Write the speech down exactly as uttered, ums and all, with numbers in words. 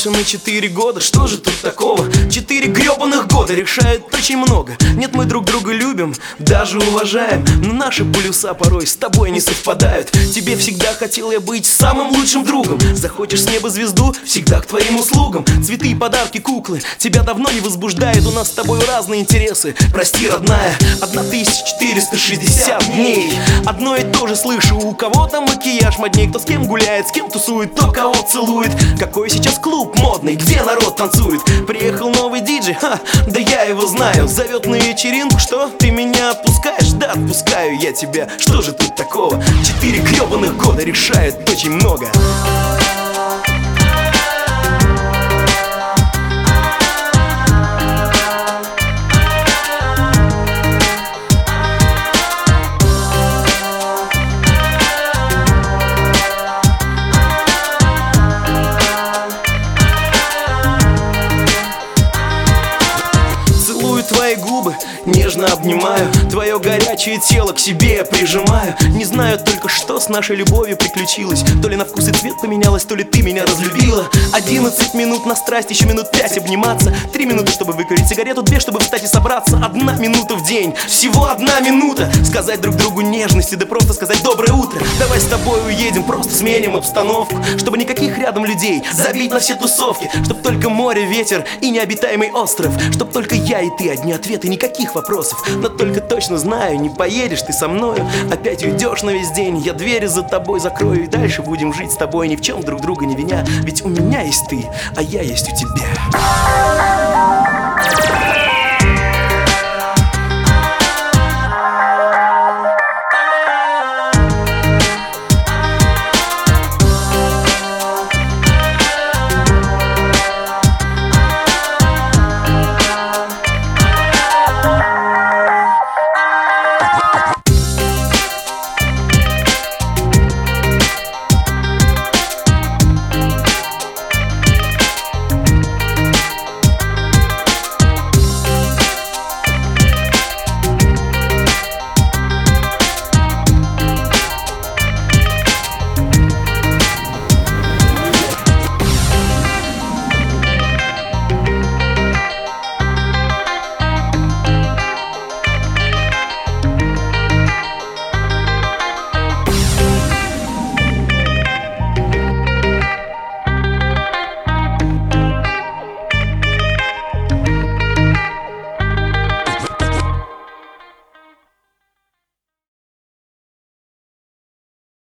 на четыре года, что же тут такого? Четыре гребаных года решают очень много. Нет, мы друг друга любим, даже уважаем, но наши полюса порой с тобой не совпадают. Тебе всегда хотел я быть самым лучшим другом. Захочешь с неба звезду, всегда к твоим услугам. Цветы и подарки, куклы тебя давно не возбуждает. У нас с тобой разные интересы, прости, родная. тысяча четыреста шестьдесят дней одно и то же слышу. У кого-то макияж модней, кто с кем гуляет, с кем тусует, кто кого целует. Какой сейчас клуб модный, где народ танцует? Приехал новый диджей, ха, да я его знаю. Зовет на вечеринку, что? Ты меня отпускаешь? Да, отпускаю я тебя. Что же тут такого? Четыре гребаных года решают очень много. Твои губы нежно обнимаю, твое горячее тело к себе я прижимаю. Не знаю только, что с нашей любовью приключилось. То ли на вкус и цвет поменялось, то ли ты меня разлюбила. Одиннадцать минут на страсть, еще минут пять обниматься. Три минуты, чтобы выкурить сигарету, две, чтобы встать и собраться. Одна минута в день, всего одна минута. Сказать друг другу нежности, да просто сказать доброе утро. Давай с тобой уедем, просто сменим обстановку. Чтобы никаких рядом людей, забить на все тусовки. Чтоб только море, ветер и необитаемый остров. Чтоб только я и ты, одни ответы, никаких вопросов. Но только точно знаю, не поедешь ты со мною. Опять уйдешь на весь день, я двери за тобой закрою. И дальше будем жить с тобой, ни в чем друг друга не виня. Ведь у меня есть ты, а я есть у тебя.